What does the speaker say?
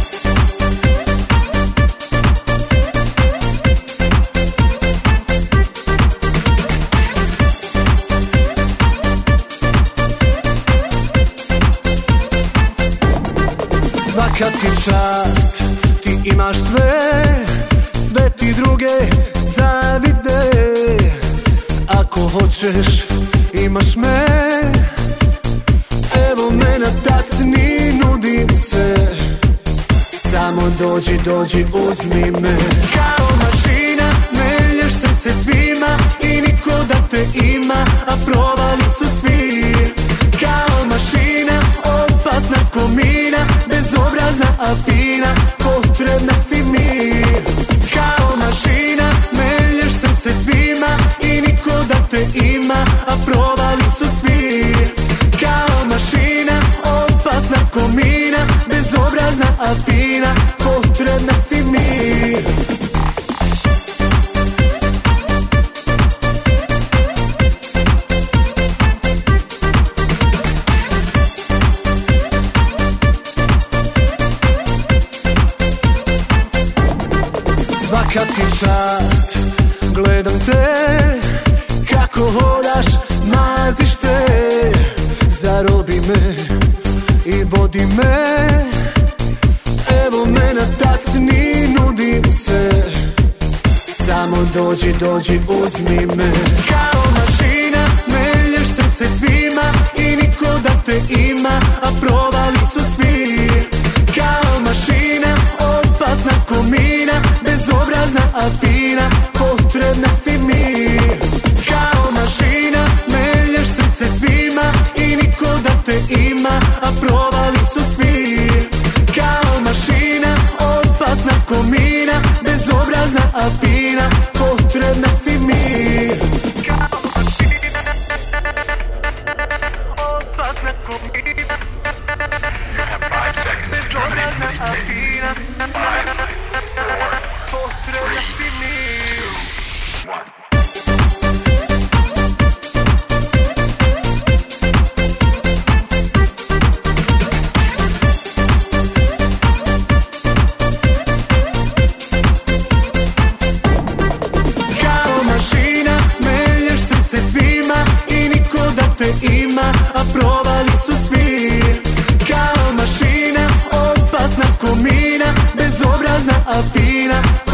Svaka ti čast, ti imaš sve, sve ti druge zavide. Ako hoćeš, imaš me, evo me na tacni, nudim se. Samo dođi, dođi, uzmi me. Kao mašina, melješ srce svima i niko da te ima, a provali su svi. Kao mašina, opasna ko mina, bezobrazna a fina, potrebna si mi. Kao mašina, melješ srce svima i niko da te ima, a provali su svi. Kao mašina, opasna ko mina, bezobrazna a fina, potrebna si mi. Svaka ti čast, gledam te, kako hodaš, maziš se. Zarobi me i vodi me, evo me na tacni, nudim se. Samo dođi, dođi, uzmi me. Kao mašina, melješ srce svima i niko da te ima, a provali su svi. Kao mašina, opasna ko mina, bezobrazna a fina, potrebna si mi. Kao mašina, melješ srce svima i niko da te ima, a provali su svi. Kao mašina, opasna ko mina, bezobrazna a fina, potrebna si mi. Kao mašina, opasna ko mina, bezobrazna a fina, potrebna si mi. Ima, a provali su svi. Kao mašina, opasna ko mina, bezobrazna a fina,